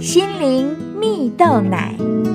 心灵蜜豆奶。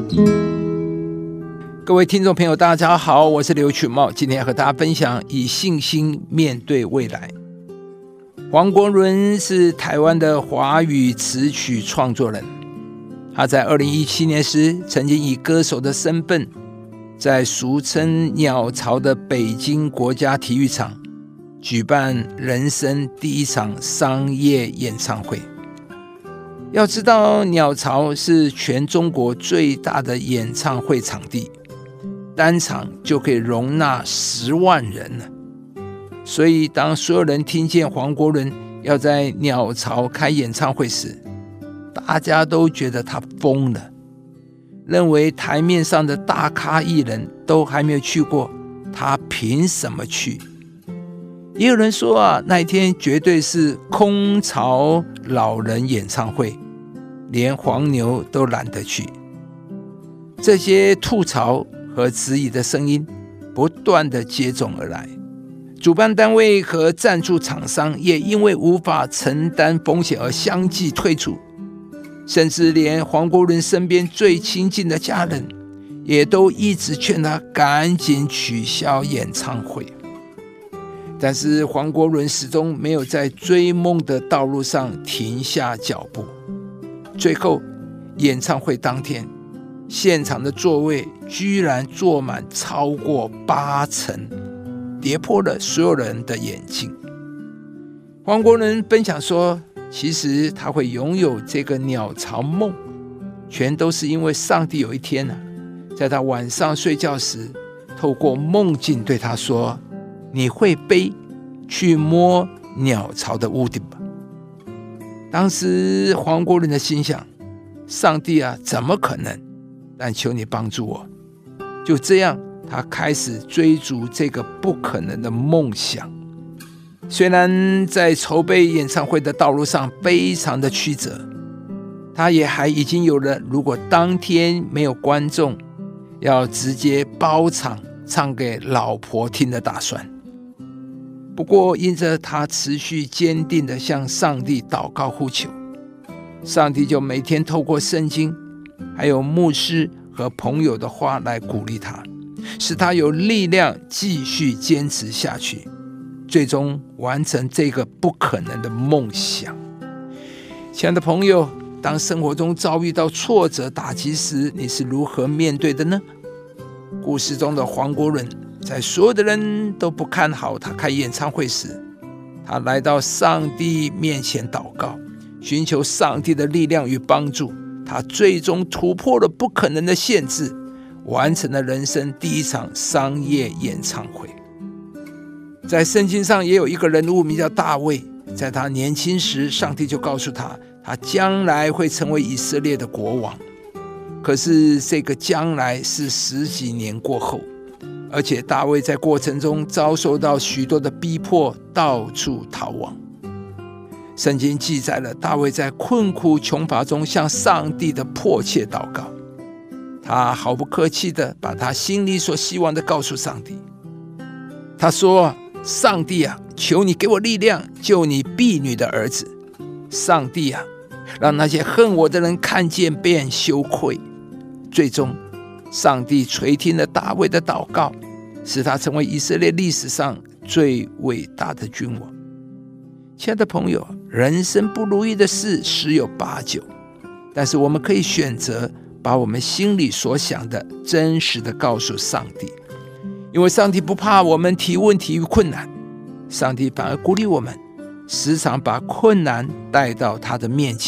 各位听众朋友大家好，我是刘群茂，今天和大家分享以信心面对未来。黄国伦是台湾的华语词曲创作人，他在2017年时曾经以歌手的身份在俗称鸟巢的北京国家体育场举办人生第一场商业演唱会。要知道鸟巢是全中国最大的演唱会场地，单场就可以容纳10万人了。所以当所有人听见黄国伦要在鸟巢开演唱会时，大家都觉得他疯了，认为台面上的大咖艺人都还没有去过，他凭什么去？也有人说那一天绝对是空巢老人演唱会，连黄牛都懒得去。这些吐槽和质疑的声音不断的接踵而来，主办单位和赞助厂商也因为无法承担风险而相继退出，甚至连黄国伦身边最亲近的家人也都一直劝他赶紧取消演唱会。但是黄国伦始终没有在追梦的道路上停下脚步。最后演唱会当天，现场的座位居然坐满超过80%，跌破了所有人的眼镜。黄国伦分享说，其实他会拥有这个鸟巢梦，全都是因为上帝有一天在他晚上睡觉时，透过梦境对他说，你会飞去摸鸟巢的屋顶吧。当时黄国伦的心想，上帝怎么可能？但求你帮助我。就这样，他开始追逐这个不可能的梦想。虽然在筹备演唱会的道路上非常的曲折，他也还已经有了如果当天没有观众，要直接包场唱给老婆听的打算。不过因着他持续坚定地向上帝祷告呼求，上帝就每天透过圣经还有牧师和朋友的话来鼓励他，使他有力量继续坚持下去，最终完成这个不可能的梦想。亲爱的朋友，当生活中遭遇到挫折打击时，你是如何面对的呢？故事中的黄国伦在所有的人都不看好他开演唱会时，他来到上帝面前祷告，寻求上帝的力量与帮助，他最终突破了不可能的限制，完成了人生第一场商业演唱会。在圣经上也有一个人物名叫大卫，在他年轻时，上帝就告诉他，他将来会成为以色列的国王。可是这个将来是10几年过后，而且大卫在过程中遭受到许多的逼迫，到处逃亡。圣经记载了大卫在困苦穷乏中向上帝的迫切祷告，他毫不客气地把他心里所希望的告诉上帝。他说，上帝求你给我力量，救你婢女的儿子。上帝让那些恨我的人看见便羞愧。最终上帝垂听了大卫的祷告，使他成为以色列历史上最伟大的君王。亲爱的朋友，人生不如意的事十有八九，但是我们可以选择把我们心里所想的真实的告诉上帝，因为上帝不怕我们提问题与困难，上帝反而鼓励我们时常把困难带到他的面前。